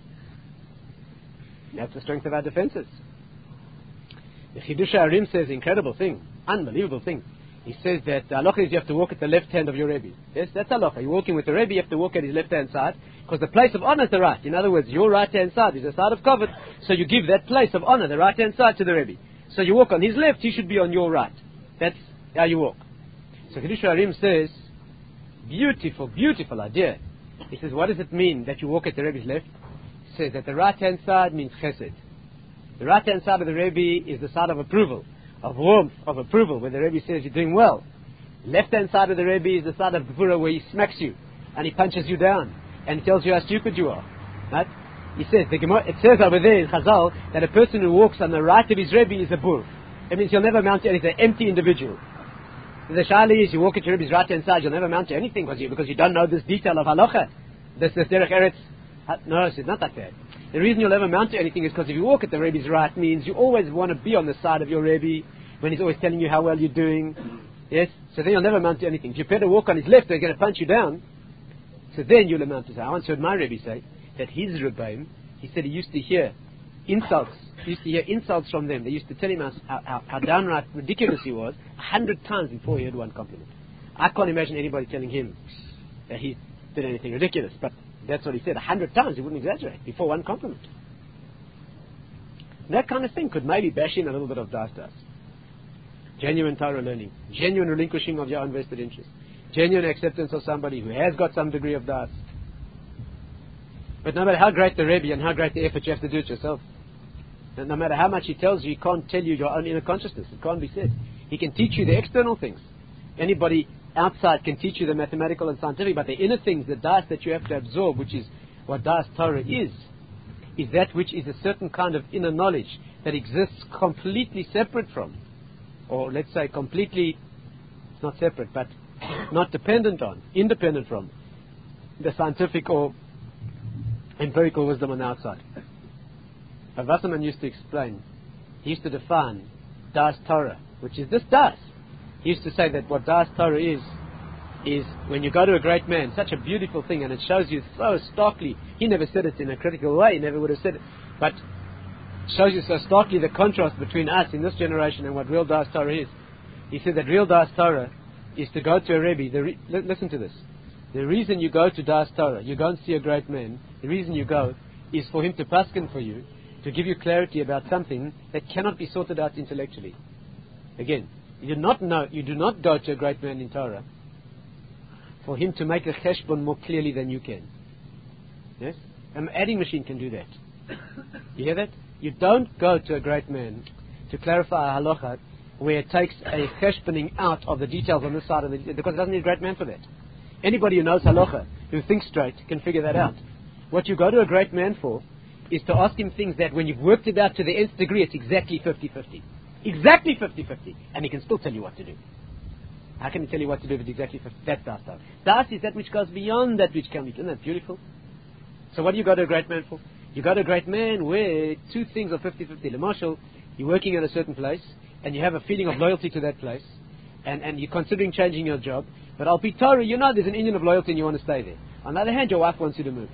That's the strength of our defenses. The Chidush Arim says incredible thing, unbelievable thing. He says that the halacha is you have to walk at the left hand of your Rebbe. Yes, that's halacha. You're walking with the Rebbe, you have to walk at his left hand side, because the place of honor is the right. In other words, your right hand side is the side of kavod, so you give that place of honor, the right hand side, to the Rebbe. So you walk on his left, he should be on your right. That's how you walk. So Chidush Arim says, beautiful, beautiful idea. He says, what does it mean that you walk at the Rebbe's left? He says that the right-hand side means chesed. The right-hand side of the Rebbe is the side of approval, of warmth, of approval, where the Rebbe says you're doing well. Left-hand side of the Rebbe is the side of Gvura, where he smacks you, and he punches you down, and he tells you how stupid you are. Right? He says, the Gemara, it says over there in Chazal, that a person who walks on the right of his Rebbe is a bur. It means he'll never amount to anything. He's an empty individual. The shali is, you walk at your Rebbe's right-hand side, you'll never amount to anything because you, because you don't know this detail of halacha. This, this derech eretz. No, it's not that bad. The reason you'll never amount to anything is because if you walk at the Rebbe's right, means you always want to be on the side of your Rebbe when he's always telling you how well you're doing. Yes? So then you'll never amount to anything. If you better walk on his left, they're going to punch you down. So then you'll amount to something. I once heard my Rebbe say that his Rebbeim, he said he used to hear insults. He used to hear insults from them. They used to tell him how, how, how downright ridiculous he was a hundred times before he heard one compliment. I can't imagine anybody telling him that he did anything ridiculous, but that's what he said. A hundred times, he wouldn't exaggerate, before one compliment. That kind of thing could maybe bash in a little bit of das das. Genuine Torah learning, genuine relinquishing of your own vested interest, genuine acceptance of somebody who has got some degree of das. But no matter how great the Rebbe and how great the effort, you have to do it yourself. And no matter how much he tells you, he can't tell you your own inner consciousness. It can't be said. He can teach you the external things. Anybody outside can teach you the mathematical and scientific, but the inner things, the das that you have to absorb, which is what das Torah is, is that which is a certain kind of inner knowledge that exists completely separate from, or let's say completely, it's not separate, but not dependent on, independent from, the scientific or empirical wisdom on the outside. Rav Wasserman used to explain, he used to define das Torah, which is this das. He used to say that what das Torah is, is when you go to a great man, such a beautiful thing, and it shows you so starkly, he never said it in a critical way, he never would have said it, but shows you so starkly the contrast between us in this generation and what real das Torah is. He said that real das Torah is to go to a Rebbe, the re- li- listen to this, the reason you go to das Torah, you go and see a great man, the reason you go is for him to paskin for you, to give you clarity about something that cannot be sorted out intellectually. Again, you do not know, you do not go to a great man in Torah for him to make a cheshbon more clearly than you can. Yes? An adding machine can do that. You hear that? You don't go to a great man to clarify a halacha where it takes a cheshboning out of the details on this side of the, because it doesn't need a great man for that. Anybody who knows halacha, who thinks straight, can figure that out. What you go to a great man for is to ask him things that when you've worked it out to the nth degree, it's exactly fifty-fifty. Exactly fifty-fifty. And he can still tell you what to do. How can he tell you what to do if it's exactly fifty? That's das Torah. Das is that which goes beyond that which can be. Isn't that beautiful? So what do you go to a great man for? You go to a great man where two things are fifty-fifty. L'mashal, you're working at a certain place, and you have a feeling of loyalty to that place, and, and you're considering changing your job, but al pi Torah, you know there's an Indian of loyalty and you want to stay there. On the other hand, your wife wants you to move.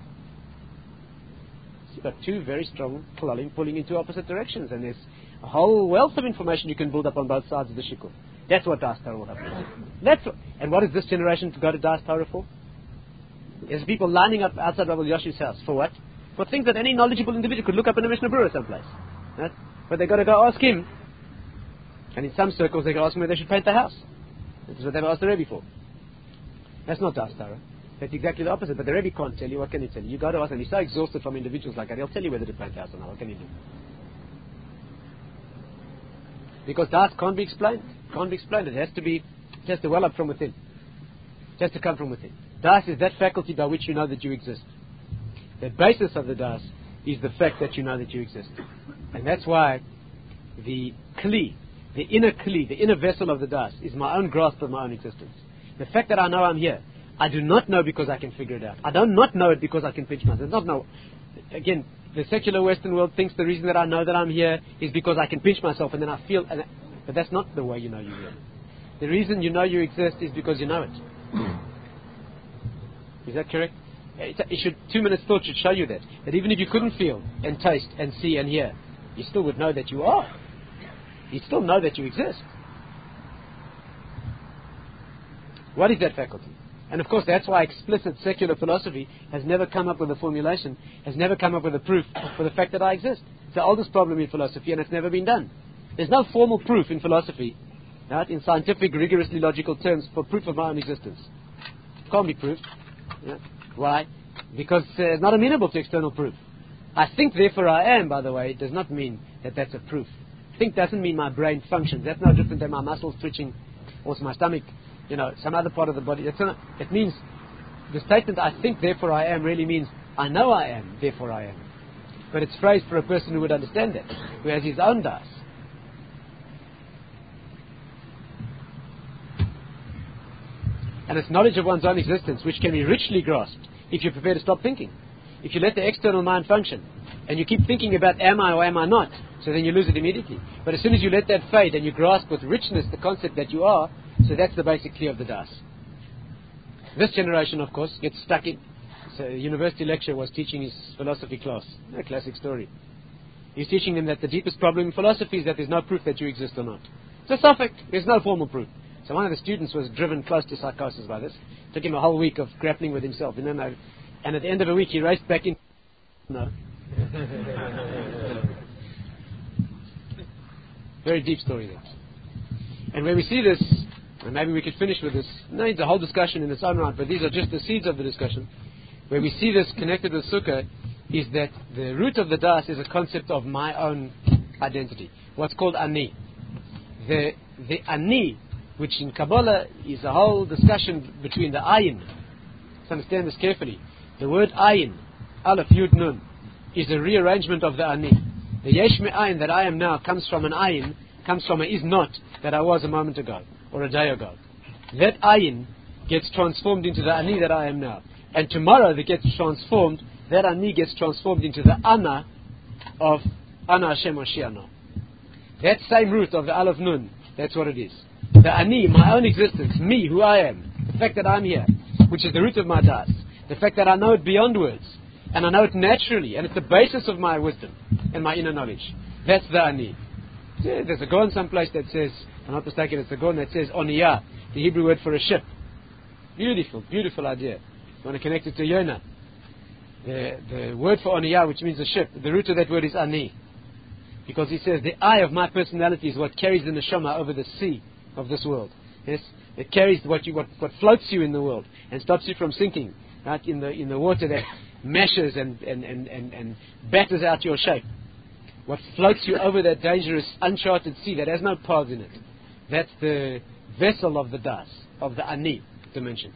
You've got two very strong klalim pulling into opposite directions, and there's a whole wealth of information you can build up on both sides of the shikul. That's what das Torah will happen. That's what, and what is this generation to go to das Torah for? There's people lining up outside Rabbi Yoshi's house. For what? For things that any knowledgeable individual could look up in a Mishnah Berurah someplace. Right? But they've got to go ask him. And in some circles they go ask him whether they should paint the house. This is what they've asked the Rebbe for. That's not das Torah. That's exactly the opposite. But the Rebbe can't tell you. What can he tell you? You go to us, and he's so exhausted from individuals like that, he'll tell you whether to paint the house or not. What can he do? Because das can't be explained. Can't be explained. It has to be, it has to well up from within. It has to come from within. Das is that faculty by which you know that you exist. The basis of the das is the fact that you know that you exist. And that's why the kli, the inner kli, the inner vessel of the das is my own grasp of my own existence. The fact that I know I'm here, I do not know because I can figure it out. I do not know it because I can pinch myself. Not know. Again, the secular Western world thinks the reason that I know that I'm here is because I can pinch myself and then I feel... And I, but that's not the way you know you're here. The reason you know you exist is because you know it. Is that correct? It, it should, two minutes thought should show you that. That even if you couldn't feel and taste and see and hear, you still would know that you are. You still know that you exist. What is that faculty? And of course that's why explicit secular philosophy has never come up with a formulation, has never come up with a proof for the fact that I exist. It's the oldest problem in philosophy and it's never been done. There's no formal proof in philosophy, right, in scientific, rigorously logical terms, for proof of my own existence. It can't be proved. Yeah. Why? Because uh, it's not amenable to external proof. I think, therefore I am, by the way, does not mean that that's a proof. Think doesn't mean my brain functions. That's no different than my muscles twitching or my stomach, you know, some other part of the body. It's not, it means the statement I think, therefore I am really means I know I am, therefore I am. But it's phrased for a person who would understand that, who has his own das. And it's knowledge of one's own existence which can be richly grasped if you're prepared to stop thinking. If you let the external mind function and you keep thinking about am I or am I not, so then you lose it immediately. But as soon as you let that fade and you grasp with richness the concept that you are, so that's the basic key of the das. This generation, of course, gets stuck in. So a university lecturer was teaching his philosophy class. A classic story. He's teaching them that the deepest problem in philosophy is that there's no proof that you exist or not. It's a suffix. There's no formal proof. So one of the students was driven close to psychosis by this. It took him a whole week of grappling with himself. You know, and at the end of a week, he raced back in. No. Very deep story there. And when we see this, and maybe we could finish with this, no, it's a whole discussion in its own right, but these are just the seeds of the discussion. Where we see this connected with Sukkah is that the root of the das is a concept of my own identity. What's called ani. The, the ani, which in Kabbalah is a whole discussion between the ayin. Let's understand this carefully. The word ayin, aleph, yud, nun, is a rearrangement of the ani. The yesh me'ayin that I am now comes from an ayin, comes from a is not that I was a moment ago or a day ago. That ayin gets transformed into the ani that I am now. And tomorrow that gets transformed, that ani gets transformed into the ana of ana Hashem Moshiach. That same root of the aleph nun, that's what it is. The ani, my own existence, me, who I am, the fact that I'm here, which is the root of my das, the fact that I know it beyond words, and I know it naturally, and it's the basis of my wisdom and my inner knowledge. That's the ani. There's a Gaon someplace that says, if I'm not mistaken, it's a Gaon that says oniyah, the Hebrew word for a ship. Beautiful, beautiful idea. You want to connect it to Yonah. The, the word for oniyah, which means a ship, the root of that word is ani. Because he says, the eye of my personality is what carries the neshama over the sea of this world. Yes, it carries what you what, what floats you in the world and stops you from sinking, right, in the in the water that meshes and, and, and, and, and batters out your shape. What floats you over that dangerous, uncharted sea that has no paths in it. That's the vessel of the das, of the ani dimension.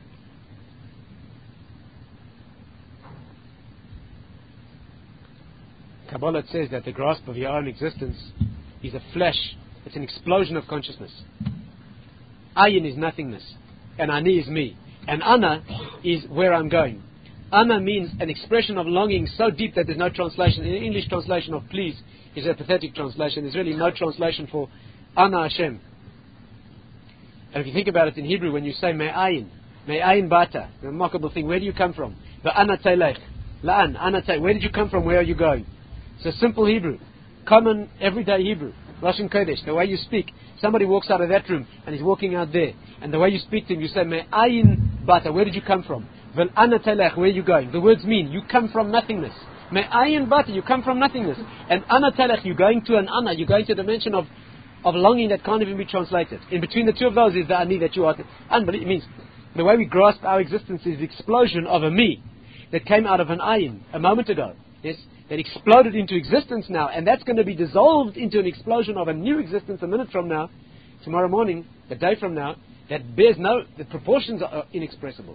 Kabbalah says that the grasp of your own existence is a flash, it's an explosion of consciousness. Ayin is nothingness, and ani is me, and ana is where I'm going. Ana means an expression of longing so deep that there's no translation. In the English translation of please is a pathetic translation. There's really no translation for ana Hashem. And if you think about it in Hebrew, when you say me'ayin, me'ayin bata, a remarkable thing, where do you come from? Ba'ana taylech, la'an, ana tay, where did you come from, where are you going? It's a simple Hebrew, common everyday Hebrew, Lashon Kodesh, the way you speak. Somebody walks out of that room and he's walking out there, and the way you speak to him, you say, me'ayin bata, where did you come from? Vel ana telech, where are you going? The words mean, you come from nothingness. Me'ayin bata, you come from nothingness. And ana telech, you're going to an ana, you're going to a dimension of, of longing that can't even be translated. In between the two of those is the ani that you are. Unbelievable. It means, the way we grasp our existence is the explosion of a me that came out of an ayin a moment ago. Yes? That exploded into existence now, and that's going to be dissolved into an explosion of a new existence a minute from now, tomorrow morning, a day from now, that bears no, the proportions are inexpressible.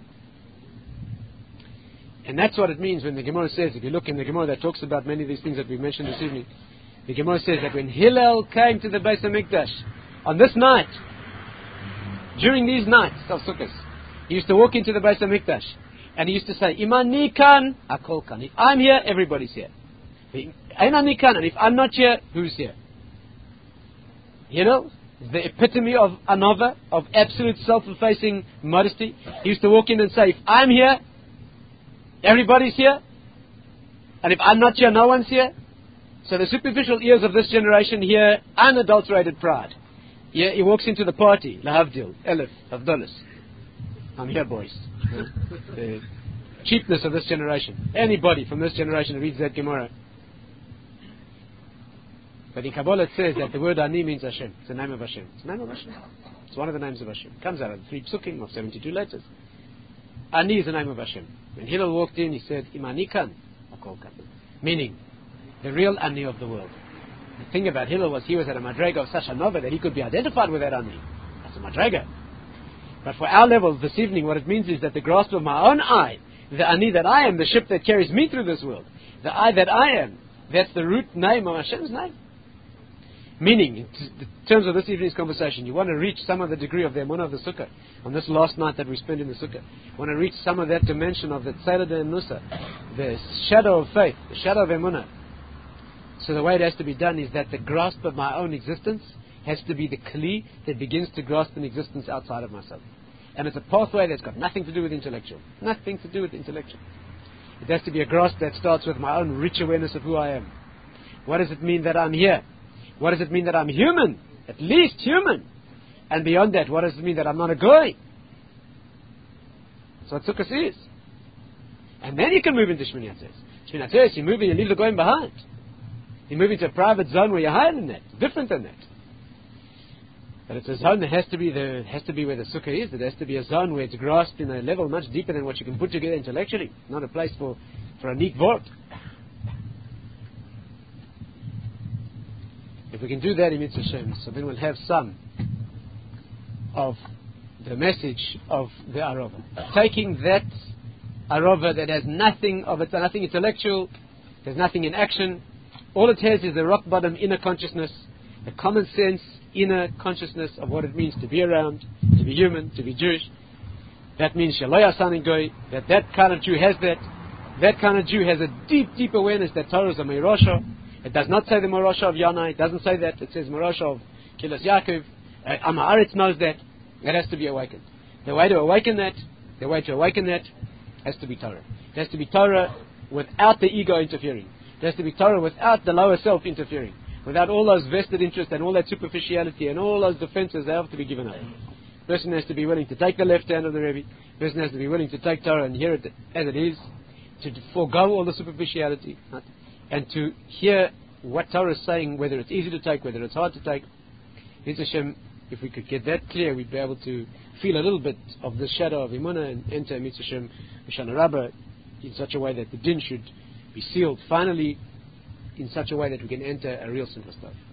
And that's what it means when the Gemara says, if you look in the Gemara that talks about many of these things that we've mentioned this evening, the Gemara says that when Hillel came to the Beis HaMikdash, on this night, during these nights of Sukkot, he used to walk into the Beis HaMikdash, and he used to say, Imani kan, akol kan. If I'm here, everybody's here. Einani kan, and if I'm not here, who's here? You know, the epitome of anova, of absolute self-effacing modesty. He used to walk in and say, if I'm here, everybody's here. And if I'm not here, no one's here. So the superficial ears of this generation hear unadulterated pride. He, he walks into the party, lahavdil, elif, avdolis. I'm here, boys. The cheapness of this generation. Anybody from this generation who reads that Gemara. But in Kabbalah it says that the word ani means Hashem. It's the name of Hashem. It's the name of Hashem. It's one of the names of Hashem. It comes out of three psukim of seventy-two letters. Ani is the name of Hashem. When Hillel walked in, he said, Imani kan, akolkan. Meaning, the real Ani of the world. The thing about Hillel was he was at a madrega of such a nova that he could be identified with that Ani. That's a madrega. But for our levels this evening, what it means is that the grasp of my own I, the Ani that I am, the ship that carries me through this world, the I that I am, that's the root name of Hashem's name. Meaning, in t- terms of this evening's conversation, you want to reach some of the degree of the emunah of the sukkah. On this last night that we spent in the sukkah, you want to reach some of that dimension of the tzeilah and nusa, the shadow of faith, the shadow of emunah. So the way it has to be done is that the grasp of my own existence has to be the kli that begins to grasp an existence outside of myself. And it's a pathway that's got nothing to do with intellectual. Nothing to do with intellectual. It has to be a grasp that starts with my own rich awareness of who I am. What does it mean that I'm here? What does it mean that I'm human? At least human. And beyond that, what does it mean that I'm not a goy? That's what sukkah is. And then you can move into Shmini Atzeres. Shmini Atzeres, you move and you leave the goyim behind. You move into a private zone where you're higher than that, different than that. But it's a zone that has to be the has to be where the sukkah is. It has to be a zone where it's grasped in a level much deeper than what you can put together intellectually. Not a place for, for a neat word. If we can do that in Mitzvah Shem, so then we'll have some of the message of the Arava. Taking that Arava that has nothing of it, nothing intellectual, there's nothing in action. All it has is the rock bottom inner consciousness, the common sense inner consciousness of what it means to be around, to be human, to be Jewish. That means Shaloya Sanin Goy, that that kind of Jew has that. That kind of Jew has a deep, deep awareness that Torah is a Meirosha. It does not say the Morosha of Yana. It doesn't say that. It says Morosha of Kilas Yaakov. Uh, Am Haaretz knows that. That has to be awakened. The way to awaken that, the way to awaken that has to be Torah. It has to be Torah without the ego interfering. It has to be Torah without the lower self interfering. Without all those vested interests and all that superficiality and all those defenses, they have to be given up. The person has to be willing to take the left hand of the Rebbe. The person has to be willing to take Torah and hear it as it is, to forego all the superficiality, right? And to hear what Torah is saying, whether it's easy to take, whether it's hard to take. Mitzvah Shem, if we could get that clear, we'd be able to feel a little bit of the shadow of Emunah and enter Mitzvah Shem Hoshana Rabbah in such a way that the din should be sealed finally, in such a way that we can enter a real simple stuff.